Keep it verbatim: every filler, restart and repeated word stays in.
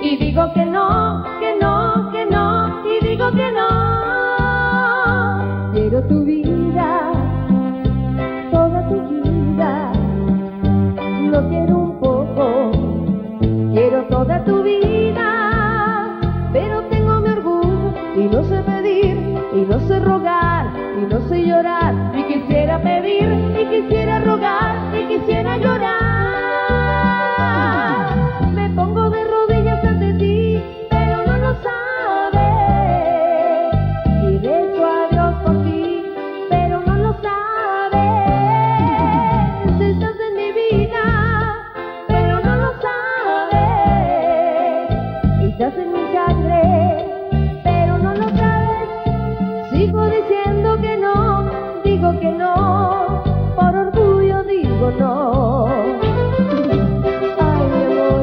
y digo que no, que no, que no, y digo que no. Quiero tu vida, toda tu vida, no quiero un poco, quiero toda tu vida, pero tengo mi orgullo y no sé pedir, y no sé rogar, y no sé llorar, y quisiera pedir, y quisiera rogar, y quisiera llorar.